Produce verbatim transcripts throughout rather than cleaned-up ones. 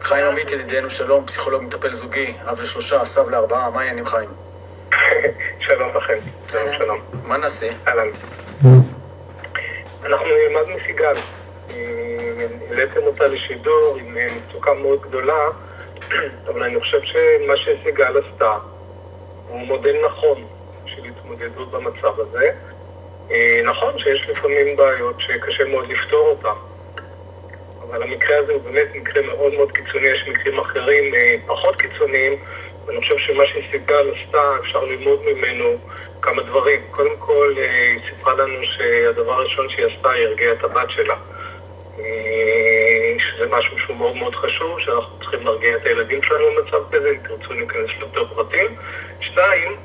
חיים עמית ידידנו, שלום, פסיכולוג מטפל זוגי, אב לשלושה, סב לארבעה, מה העניינים חיים? שלום לכם, שלום שלום. מה נעשה? אהלן. אנחנו נלמד מסיגל. העליתם אותה לשידור עם מצוקה מאוד גדולה, אבל אני חושב שמה שסיגל עשתה הוא מודל נכון של התמודדות במצב הזה. נכון שיש לפעמים בעיות שקשה מאוד לפתור אותם, אבל המקרה הזה הוא באמת מקרה מאוד מאוד קיצוני. יש מקרים אחרים פחות קיצוניים, ואני חושב שמה שסיגל עשתה, אפשר ללמוד ממנו כמה דברים. קודם כל, היא סיפרה לנו שהדבר הראשון שהיא עשתה, היא הרגיעה את הבת שלה. שזה משהו שהוא מאוד מאוד חשוב, שאנחנו צריכים להרגיע את הילדים שלנו במצב כזה, אם תרצו להיכנס ליותר פרטים. שתיים,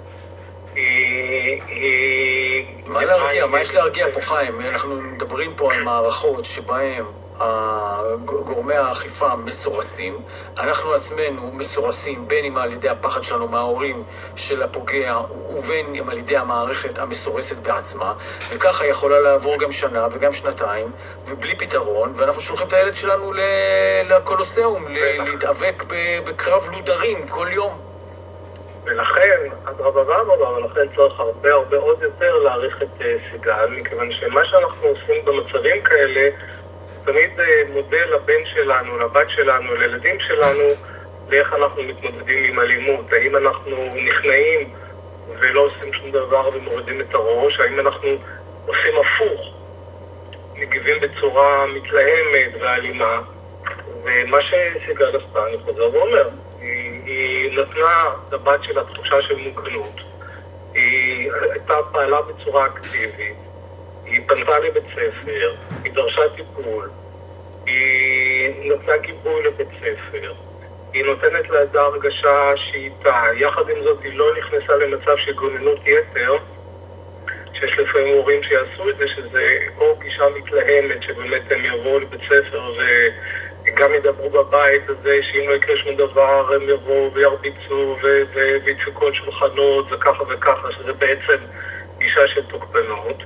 היא... מה להרגיע? מה יש להרגיע פה חיים? אנחנו מדברים פה על מערכות שבהן גורמי האכיפה מסורסים, אנחנו עצמנו מסורסים בין אם על ידי הפחד שלנו מההורים של הפוגע ובין אם על ידי המערכת המסורסת בעצמה, וככה יכולה לעבור גם שנה וגם שנתיים ובלי פתרון, ואנחנו שולחים את הילד שלנו לקולוסיאום להתאבק בקרב לודרים כל יום. ולכן, אדרבה ואדרבה, ולכן צריך הרבה הרבה עוד יותר להעריך את סיגל, מכיוון שמה שאנחנו עושים במצבים כאלה תמיד מודל לבן שלנו, לבת שלנו, לילדים שלנו, לאיך אנחנו מתמודדים עם אלימות. האם אנחנו נכנעים ולא עושים שום דבר ומורידים את הראש, האם אנחנו עושים הפוך, מגיבים בצורה מתלהמת ואלימה. ומה שסיגל עשתה, אני חוזר ואומר, היא, היא נתנה לבת שלה תחושה של מוגנות, היא הייתה פעלה בצורה אקטיבית, היא פנתה לבית ספר, היא דרשה טיפול, היא נתנה גיבוי לבית ספר, היא נותנת לידה הרגשה שהיא איתה. יחד עם זאת, היא לא נכנסה למצב של גוננות יתר, שיש לפעמים הורים שיעשו את זה, שזה או גישה מתלהמת, שבאמת הם יבואו לבית ספר וגם ידברו בבית הזה, שאם לא יקרה שום דבר הם יבואו וירביצו ויצאו שולחנות וככה וככה, שזה בעצם גישה של תוקפנות.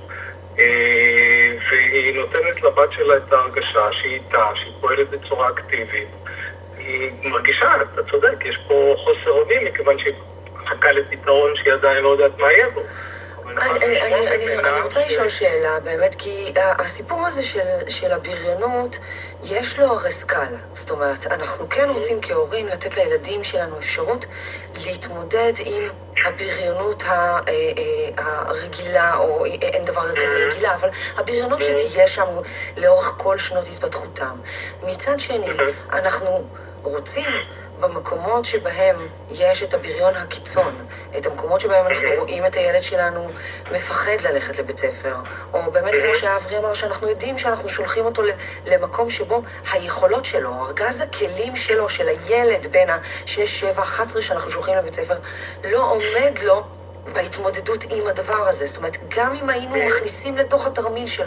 והיא נותנת לבת שלה את ההרגשה שהיא איתה, שהיא פועלת בצורה אקטיבית. היא מרגישה, אתה צודק, יש פה חוסר אונים, מכיוון שהיא מחכה לפתרון שהיא עדיין לא יודעת מה יהיה בו. אני רוצה לשאול שאלה, באמת, כי הסיפור הזה של הבריונות, יש לו הרי סקאלה. זאת אומרת, אנחנו כן רוצים כהורים לתת לילדים שלנו אפשרות להתמודד עם הבריונות הרגילה, או אין דבר כזה רגילה, אבל הבריונות שתהיה שם לאורך כל שנות התפתחותם. מצד שני, אנחנו רוצים במקומות שבהם יש את הבריון הקיצון, את המקומות שבהם אנחנו רואים את הילד שלנו מפחד ללכת לבית ספר, או באמת כמו שאברי אמר, שאנחנו יודעים שאנחנו שולחים אותו למקום שבו היכולות שלו, ארגז הכלים שלו, של הילד בין ה-שש, שבע, אחת עשרה שאנחנו שולחים לבית ספר, לא עומד לו בהתמודדות עם הדבר הזה. זאת אומרת, גם אם היינו מכניסים לתוך התרמיל שלו,